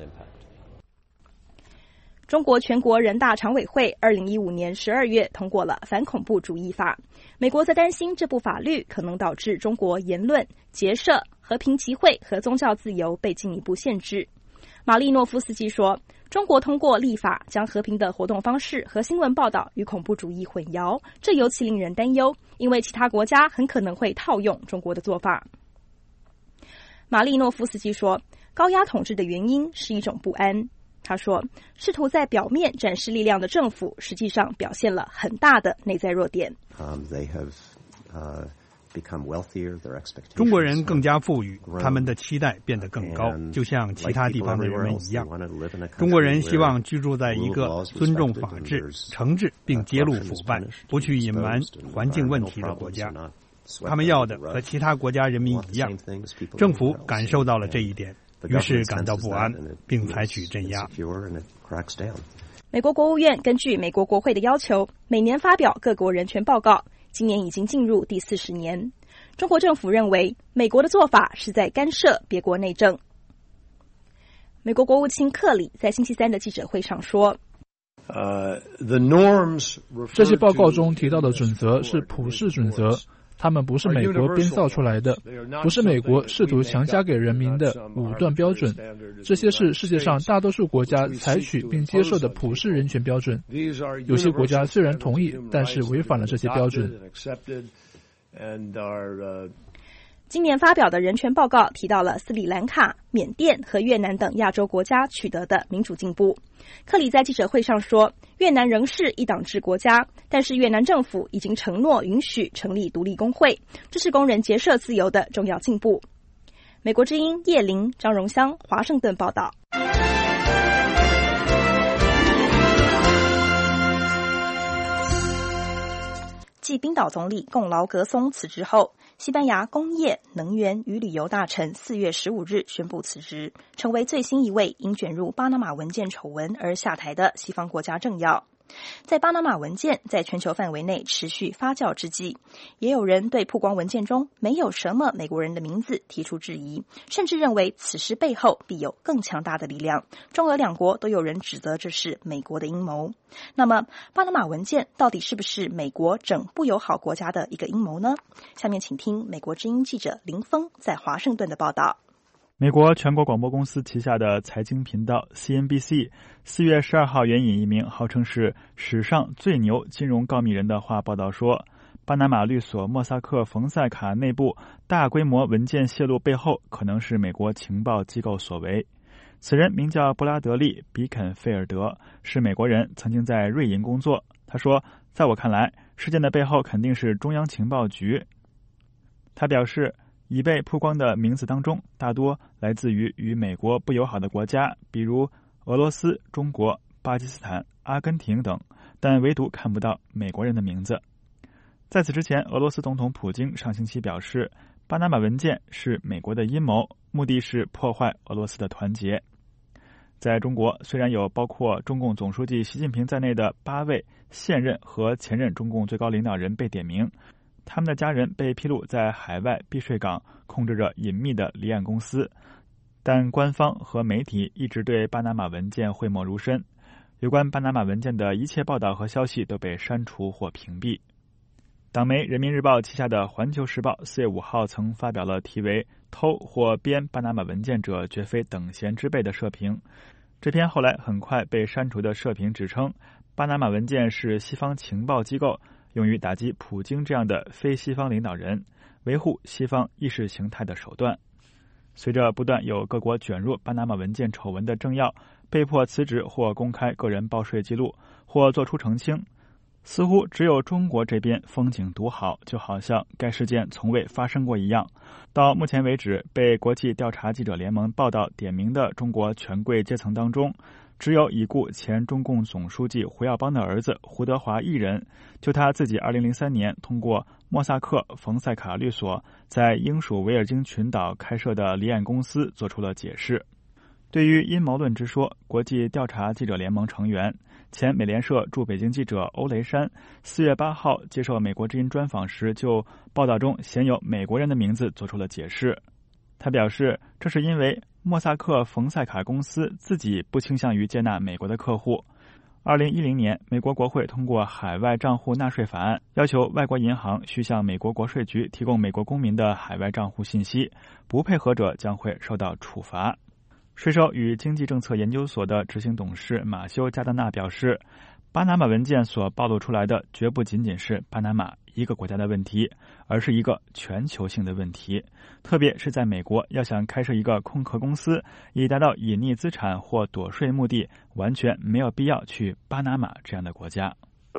中国全国人大常委会二零一五年十二月通过了反恐怖主义法，美国则担心这部法律可能导致中国言论、结社、和平集会和宗教自由被进一步限制。马利诺夫斯基说，中国通过立法将和平的活动方式和新闻报道与恐怖主义混淆，这尤其令人担忧，因为其他国家很可能会套用中国的做法。马利诺夫斯基说，高压统治的原因是一种不安。他说，试图在表面展示力量的政府实际上表现了很大的内在弱点。 Um, they have, uh, become wealthier, their expectations. 中国人更加富裕，他们的期待变得更高，就像其他地方的人们一样。中国人希望居住在一个尊重法治、惩治并揭露腐败、不去隐瞒环境问题的国家。他们要的和其他国家人民一样。政府感受到了这一点，于是感到不安，并采取镇压。 美国国务院根据美国国会的要求，每年发表各国人权报告，今年已经进入第四十年。中国政府认为，美国的做法是在干涉别国内政。美国国务卿克里在星期三的记者会上说， 呃 the norms 这些报告中提到的准则是普世准则，他们不是美国编造出来的，不是美国试图强加给人民的武断标准，这些是世界上大多数国家采取并接受的普世人权标准。有些国家虽然同意，但是违反了这些标准。 今年发表的人权报告提到了斯里兰卡、缅甸和越南等亚洲国家取得的民主进步。克里在记者会上说，越南仍是一党制国家，但是越南政府已经承诺允许成立独立工会，这是工人结社自由的重要进步。美国之音叶玲、张荣香，华盛顿报道。继冰岛总理贡劳格松辞职后，西班牙工业、能源与旅游大臣四月十五日宣布辞职，成为最新一位因卷入巴拿马文件丑闻而下台的西方国家政要。在巴拿马文件在全球范围内持续发酵之际，也有人对曝光文件中没有什么美国人的名字提出质疑，甚至认为此事背后必有更强大的力量。中俄两国都有人指责这是美国的阴谋。那么，巴拿马文件到底是不是美国整不友好国家的一个阴谋呢？下面请听美国之音记者林峰在华盛顿的报道。 美国全国广播公司旗下的财经频道 C N B C 四月十二号援引一名号称是史上最牛金融告密人的话报道说，巴拿马律所莫萨克冯塞卡内部大规模文件泄露背后可能是美国情报机构所为。此人名叫布拉德利·比肯菲尔德，是美国人，曾经在瑞银工作。他说，在我看来，事件的背后肯定是中央情报局。他表示，已被曝光的名字当中大多来自于与美国不友好的国家，比如俄罗斯、中国、巴基斯坦、阿根廷等，但唯独看不到美国人的名字。在此之前，俄罗斯总统普京上星期表示，巴拿马文件是美国的阴谋，目的是破坏俄罗斯的团结。在中国，虽然有包括中共总书记习近平在内的八位现任和前任中共最高领导人被点名，他们的家人被披露在海外避税港控制着隐秘的离岸公司，但官方和媒体一直对巴拿马文件讳莫如深。 有关巴拿马文件的一切报道和消息都被删除或屏蔽。党媒人民日报旗下的环球时报四月五号曾发表了题为偷或编巴拿马文件者绝非等闲之辈的社评。这篇后来很快被删除的社评指称，巴拿马文件是西方情报机构用于打击普京这样的非西方领导人，维护西方意识形态的手段。随着不断有各国卷入巴拿马文件丑闻的政要被迫辞职或公开个人报税记录或做出澄清，似乎只有中国这边风景独好，就好像该事件从未发生过一样。到目前为止，被国际调查记者联盟报道点名的中国权贵阶层当中，只有已故前中共总书记胡耀邦的儿子胡德华一人，就他自己二零零三年通过莫萨克冯塞卡律所在英属维尔京群岛开设的离岸公司做出了解释。对于阴谋论之说，国际调查记者联盟成员前美联社驻北京记者欧雷山四月八号接受美国之音专访时，就报道中鲜有美国人的名字做出了解释。他表示，这是因为莫萨克冯塞卡公司自己不倾向于接纳美国的客户。二零一零年，美国国会通过海外账户纳税法案，要求外国银行需向美国国税局提供美国公民的海外账户信息，不配合者将会受到处罚。税收与经济政策研究所的执行董事马修加德纳表示，巴拿马文件所暴露出来的绝不仅仅是巴拿马一个国家的问题，而是一个全球性的问题，特别是在美国要想开设一个空壳公司以达到隐匿资产或躲税目的，完全没有必要去巴拿马这样的国家。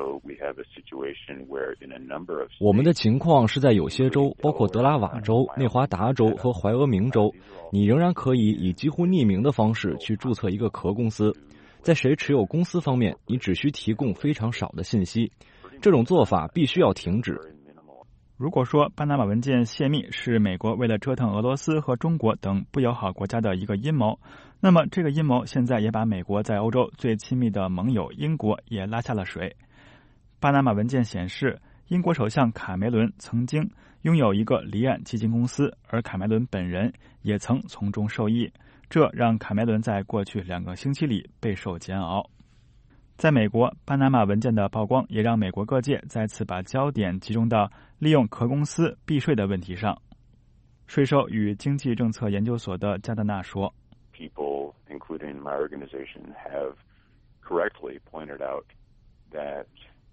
我们的情况是在有些州，包括德拉瓦州、内华达州和怀俄明州，你仍然可以以几乎匿名的方式去注册一个壳公司。在谁持有公司方面，你只需提供非常少的信息。这种做法必须要停止。 如果说巴拿马文件泄密是美国为了折腾俄罗斯和中国等不友好国家的一个阴谋，那么这个阴谋现在也把美国在欧洲最亲密的盟友英国也拉下了水。巴拿马文件显示，英国首相卡梅伦曾经拥有一个离岸基金公司，而卡梅伦本人也曾从中受益，这让卡梅伦在过去两个星期里备受煎熬。在美国，巴拿马文件的曝光也让美国各界再次把焦点集中到利用壳公司避税的问题上。税收与经济政策研究所的加德纳说， People, including my organization, have correctly pointed out that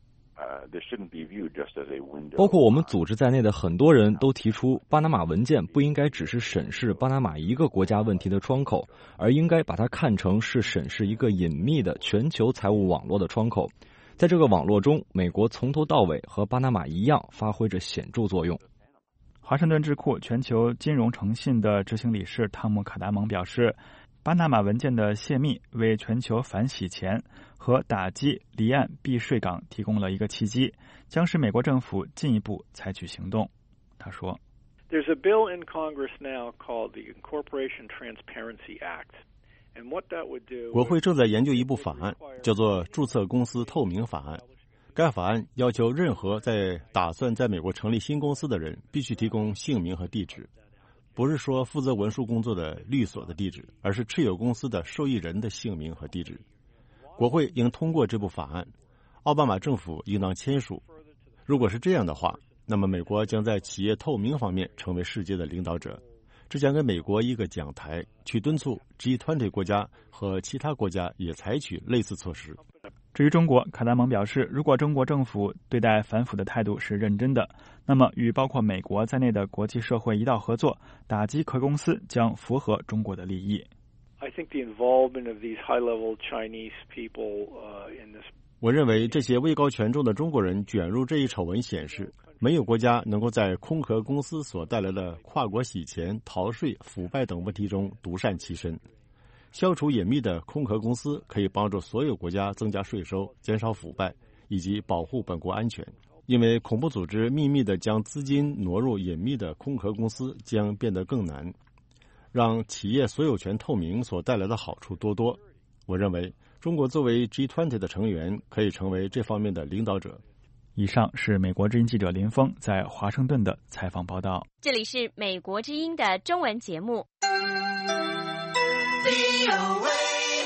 包括我们组织在内的很多人都提出，巴拿马文件不应该只是审视巴拿马一个国家问题的窗口，而应该把它看成是审视一个隐秘的全球财务网络的窗口。在这个网络中，美国从头到尾和巴拿马一样发挥着显著作用。 华盛顿智库全球金融诚信的执行理事汤姆·卡达蒙表示，巴拿马文件的泄密为全球反洗钱和打击离岸避税港提供了一个契机，将使美国政府进一步采取行动。他说 There's a bill in Congress now called the Incorporation Transparency Act. And what that would do... 国会正在研究一部法案，叫做注册公司透明法案。该法案要求任何在打算在美国成立新公司的人必须提供姓名和地址。不是说负责文书工作的律所的地址，而是持有公司的受益人的姓名和地址。国会应通过这部法案，奥巴马政府应当签署。如果是这样的话，那么美国将在企业透明方面成为世界的领导者，这将给美国一个讲台，去敦促 G 二十 国家和其他国家也采取类似措施。 至于中国，卡达蒙表示，如果中国政府对待反腐的态度是认真的，那么与包括美国在内的国际社会一道合作，打击壳公司将符合中国的利益。 I think the involvement of these high-level Chinese people in this 我认为这些位高权重的中国人卷入这一丑闻显示，没有国家能够在空壳公司所带来的跨国洗钱、逃税、腐败等问题中独善其身。消除隐秘的空壳公司可以帮助所有国家增加税收、减少腐败以及保护本国安全。因为恐怖组织秘密地将资金挪入隐秘的空壳公司将变得更难。让企业所有权透明所带来的好处多多。我认为中国作为 G 二十 的成员可以成为这方面的领导者。 以上是美国之音记者林峰在华盛顿的采访报道。 这里是美国之音的中文节目。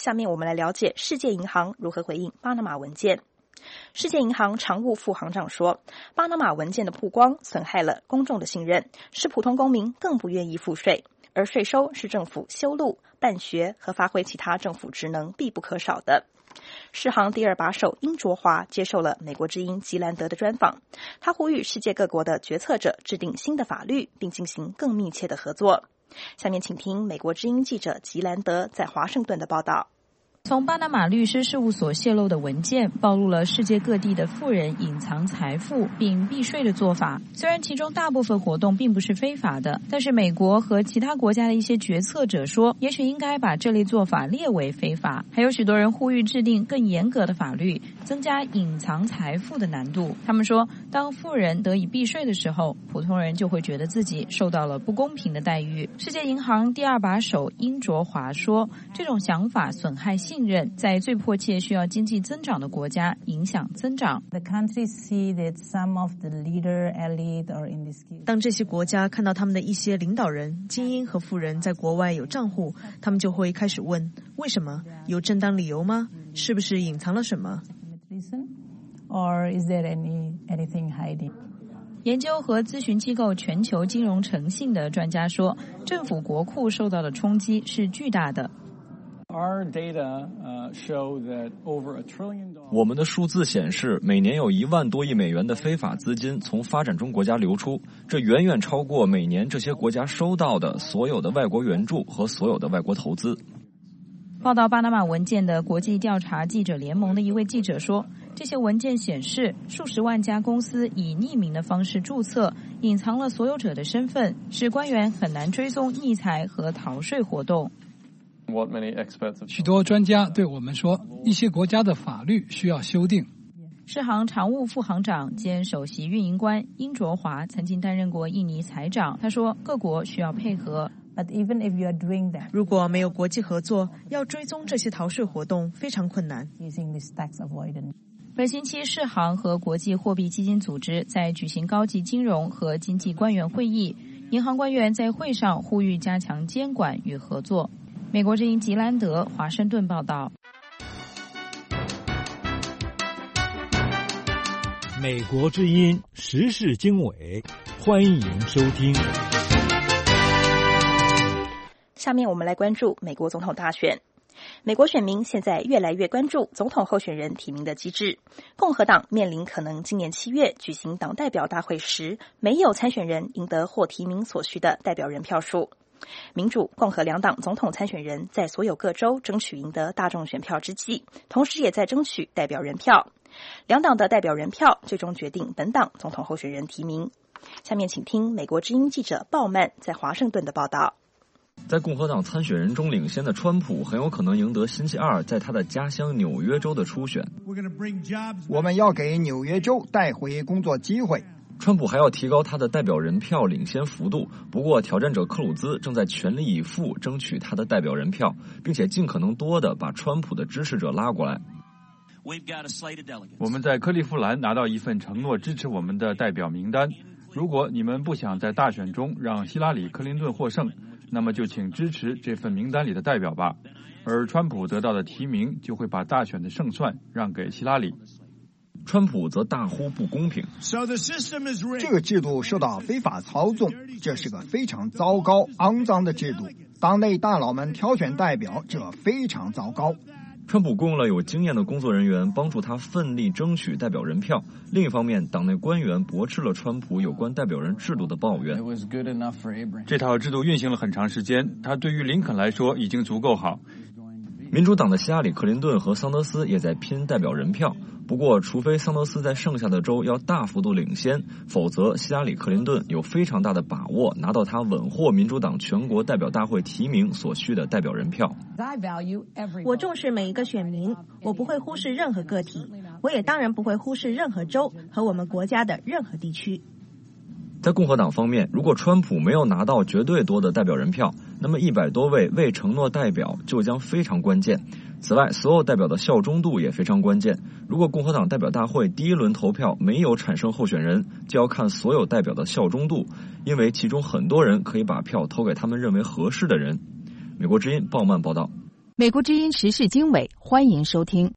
下面我们来了解世界银行如何回应巴拿马文件。世界银行常务副行长说，巴拿马文件的曝光损害了公众的信任，使普通公民更不愿意付税，而税收是政府修路、办学和发挥其他政府职能必不可少的。世行第二把手殷卓华接受了美国之音吉兰德的专访，他呼吁世界各国的决策者制定新的法律，并进行更密切的合作。下面请听美国之音记者吉兰德在华盛顿的报道。 从巴拿马律师事务所泄露的文件暴露了世界各地的富人隐藏财富并避税的做法。虽然其中大部分活动并不是非法的，但是美国和其他国家的一些决策者说，也许应该把这类做法列为非法。还有许多人呼吁制定更严格的法律，增加隐藏财富的难度。他们说，当富人得以避税的时候，普通人就会觉得自己受到了不公平的待遇。世界银行第二把手殷卓华说，这种想法损害信任，在最迫切需要经济增长的国家影响增长。 当这些国家看到他们的一些领导人、精英和富人在国外有账户，他们就会开始问，为什么？有正当理由吗？是不是隐藏了什么？ 研究和咨询机构全球金融诚信的专家说，政府国库受到的冲击是巨大的。 我们的数字显示，每年有一万多亿美元的非法资金从发展中国家流出，这远远超过每年这些国家收到的所有的外国援助和所有的外国投资。 报道巴拿马文件的国际调查记者联盟的一位记者说，这些文件显示，数十万家公司以匿名的方式注册，隐藏了所有者的身份，使官员很难追踪逆财和逃税活动。 许多专家对我们说，一些国家的法律需要修订。 世行常务副行长兼首席运营官殷卓华曾经担任过印尼财长，他说，各国需要配合。 如果没有国际合作，要追踪这些逃税活动非常困难。 本星期，世行和国际货币基金组织在举行高级金融和经济官员会议，银行官员在会上呼吁加强监管与合作。美国之音吉兰德，华盛顿报道。 美国之音时事经纬，欢迎收听。 下面我们来关注美国总统大选。美国选民现在越来越关注总统候选人提名的机制。共和党面临可能今年七月举行党代表大会时，没有参选人赢得获提名所需的代表人票数。民主、共和两党总统参选人在所有各州争取赢得大众选票之际，同时也在争取代表人票。两党的代表人票最终决定本党总统候选人提名。下面请听美国之音记者鲍曼在华盛顿的报道。 在共和党参选人中领先的川普很有可能赢得星期二在他的家乡纽约州的初选。 我们要给纽约州带回工作机会。 川普还要提高他的代表人票领先幅度，不过挑战者克鲁兹正在全力以赴争取他的代表人票，并且尽可能多的把川普的支持者拉过来。 我们在克利夫兰拿到一份承诺支持我们的代表名单。如果你们不想在大选中让希拉里·克林顿获胜，那么就请支持这份名单里的代表吧。而川普得到的提名就会把大选的胜算让给希拉里。 川普则大呼不公平。 这个制度受到非法操纵，这是个非常糟糕、肮脏的制度。党内大佬们挑选代表，这非常糟糕。 川普雇佣了有经验的工作人员帮助他奋力争取代表人票。另一方面，党内官员驳斥了川普有关代表人制度的抱怨。 这套制度运行了很长时间，它对于林肯来说已经足够好。 民主党的希拉里·克林顿和桑德斯也在拼代表人票，不过除非桑德斯在剩下的州要大幅度领先，否则希拉里·克林顿有非常大的把握拿到他稳获民主党全国代表大会提名所需的代表人票。 我重视每一个选民，我不会忽视任何个体，我也当然不会忽视任何州和我们国家的任何地区。 在共和党方面，如果川普没有拿到绝对多的代表人票，那么一百多位未承诺代表就将非常关键。此外，所有代表的效忠度也非常关键。如果共和党代表大会第一轮投票没有产生候选人，就要看所有代表的效忠度，因为其中很多人可以把票投给他们认为合适的人。美国之音鲍曼报道。 美国之音时事经纬，欢迎收听。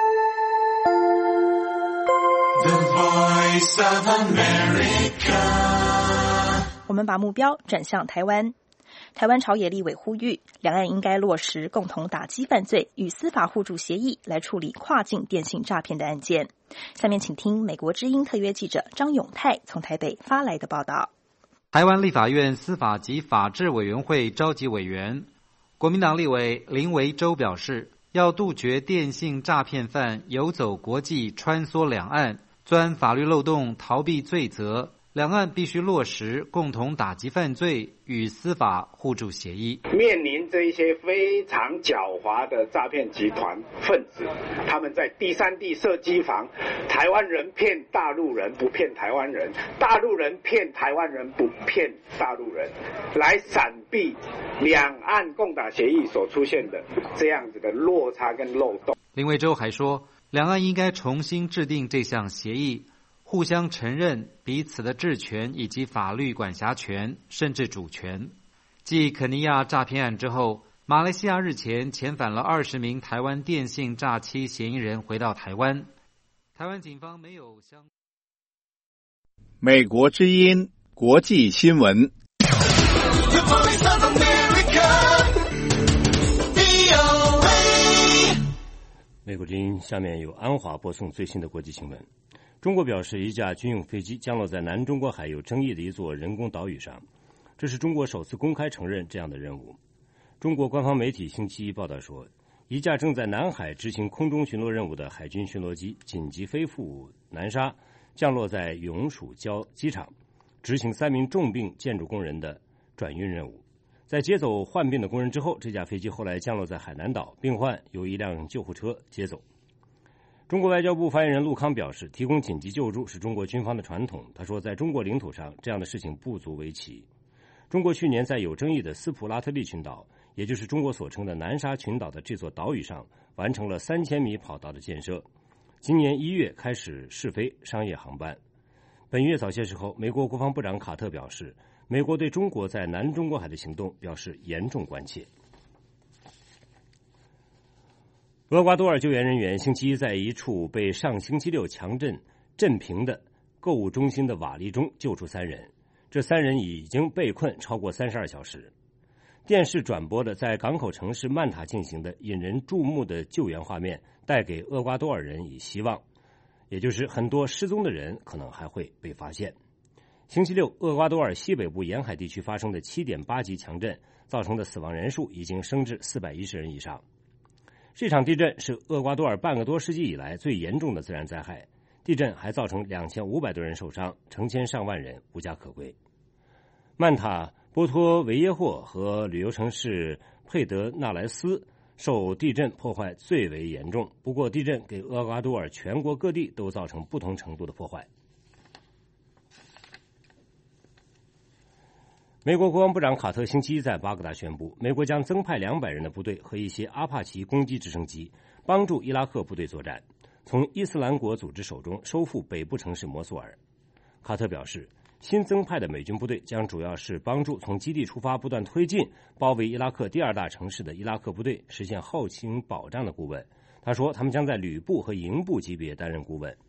The Voice of America。 我们把目标转向台湾。台湾朝野立委呼吁，两岸应该落实共同打击犯罪与司法互助协议，来处理跨境电信诈骗的案件。下面请听美国之音特约记者张永泰从台北发来的报道。 台湾立法院司法及法制委员会召集委员、国民党立委林维洲表示，要杜绝电信诈骗犯游走国际、穿梭两岸，钻法律漏洞、逃避罪责。两岸必须落实共同打击犯罪与司法互助协议。 面临这一些非常狡猾的诈骗集团分子，他们在第三地设机房，台湾人骗大陆人，不骗台湾人；大陆人骗台湾人，不骗大陆人，来闪避两岸共打协议所出现的这样子的落差跟漏洞。 林维洲还说，两岸应该重新制定这项协议，互相承认彼此的治权以及法律管辖权，甚至主权。继肯尼亚诈骗案之后，马来西亚日前遣返了二十名台湾电信诈欺嫌疑人回到台湾。台湾警方没有相。 美国之音国际新闻。 美国之音下面由安华播送最新的国际新闻。中国表示，一架军用飞机降落在南中国海有争议的一座人工岛屿上，这是中国首次公开承认这样的任务。中国官方媒体星期一报道说，一架正在南海执行空中巡逻任务的海军巡逻机紧急飞赴南沙，降落在永暑礁机场，执行三名重病建筑工人的转运任务。在接走患病的工人之后，这架飞机后来降落在海南岛，病患由一辆救护车接走。中国外交部发言人陆康表示，提供紧急救助是中国军方的传统。他说，在中国领土上，这样的事情不足为奇。中国去年在有争议的斯普拉特利群岛，也就是中国所称的南沙群岛的这座岛屿上，完成了三千米跑道的建设。今年一月开始试飞商业航班。本月早些时候，美国国防部长卡特表示，美国对中国在南中国海的行动表示严重关切。厄瓜多尔救援人员星期一在一处被上星期六强震震平的购物中心的瓦砾中救出三人，这三人已经被困超过三十二小时。电视转播的在港口城市曼塔进行的引人注目的救援画面，带给厄瓜多尔人以希望，也就是很多失踪的人可能还会被发现。星期六，厄瓜多尔西北部沿海地区发生的 七点八 级强震造成的死亡人数已经升至四百一十人以上。这场地震是厄瓜多尔半个多世纪以来最严重的自然灾害，地震还造成两千五百多人受伤，成千上万人无家可归。曼塔、波托维耶霍和旅游城市佩德纳莱斯受地震破坏最为严重，不过地震给厄瓜多尔全国各地都造成不同程度的破坏。美国国防部长卡特星期一在巴格达宣布，美国将增派两百人的部队和一些阿帕奇攻击直升机，帮助伊拉克部队作战，从伊斯兰国组织手中收复北部城市摩苏尔。卡特表示，新增派的美军部队将主要是帮助从基地出发不断推进包围伊拉克第二大城市的伊拉克部队实现后勤保障的顾问。他说，他们将在旅部和营部级别担任顾问。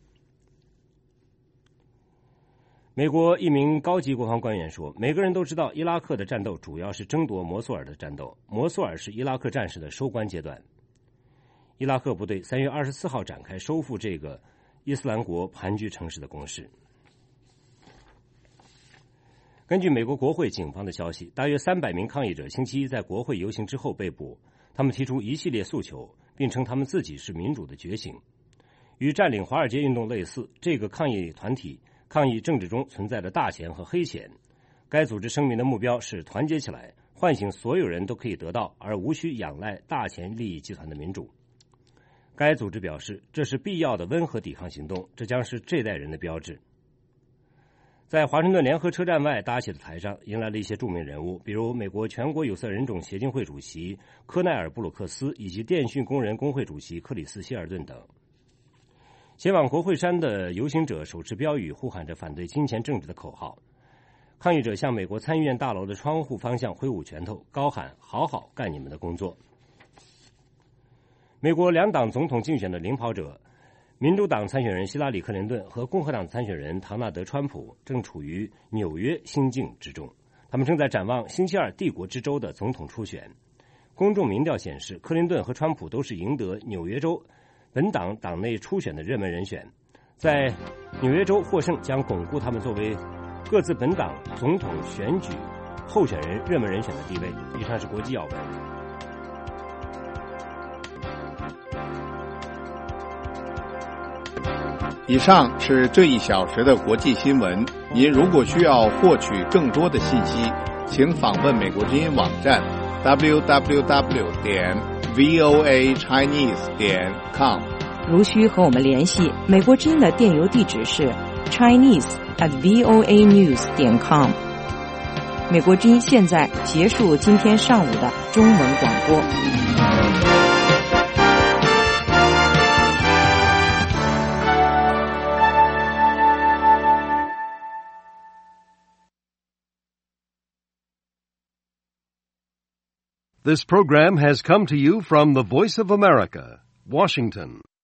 美国一名高级国防官员说，每个人都知道伊拉克的战斗主要是争夺摩苏尔的战斗，摩苏尔是伊拉克战事的收官阶段。伊拉克部队三月二十四号展开收复这个伊斯兰国盘踞城市的攻势。根据美国国会警方的消息，大约三百名抗议者星期一在国会游行之后被捕，他们提出一系列诉求，并称他们自己是民主的觉醒。与占领华尔街运动类似，这个抗议团体抗议政治中存在的大钱和黑钱。该组织声明的目标是团结起来，唤醒所有人都可以得到而无需仰赖大钱利益集团的民主。该组织表示，这是必要的温和抵抗行动，这将是这代人的标志。在华盛顿联合车站外搭起的台上，迎来了一些著名人物，比如美国全国有色人种协进会主席科奈尔·布鲁克斯以及电讯工人工会主席克里斯·希尔顿等。前往国会山的游行者手持标语，呼喊着反对金钱政治的口号。抗议者向美国参议院大楼的窗户方向挥舞拳头，高喊“好好干你们的工作”。 美国两党总统竞选的领跑者，民主党参选人希拉里·克林顿和共和党参选人唐纳德·川普正处于纽约新境之中，他们正在展望星期二帝国之州的总统初选。公众民调显示，克林顿和川普都是赢得纽约州本党党内初选的热门人选，在纽约州获胜将巩固他们作为各自本党总统选举候选人热门人选的地位。以上是国际要闻。 以上是这一小时的国际新闻。您如果需要获取更多的信息，请访问美国之音网站 double-u double-u double-u 点 v o a chinese 点 com。 如需和我们联系，美国之音的电邮地址是 chinese at v o a news 点 com。美国之音现在结束今天上午的中文广播。 This program has come to you from the Voice of America, Washington.